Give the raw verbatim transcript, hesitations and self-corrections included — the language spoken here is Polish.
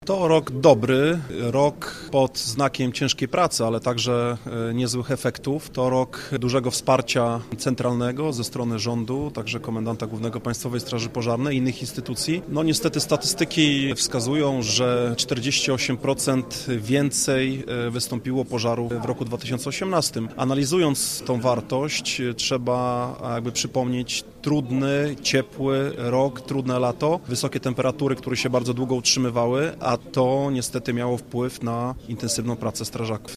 To rok dobry, rok pod znakiem ciężkiej pracy, ale także niezłych efektów. To rok dużego wsparcia centralnego ze strony rządu, także Komendanta Głównego Państwowej Straży Pożarnej i innych instytucji. No niestety statystyki wskazują, że czterdzieści osiem procent więcej wystąpiło pożarów w roku dwa tysiące osiemnastym. Analizując tą wartość, trzeba jakby przypomnieć trudny, ciepły rok, trudne lato, wysokie temperatury, które się bardzo długo utrzymywały, a to niestety miało wpływ na intensywną pracę strażaków.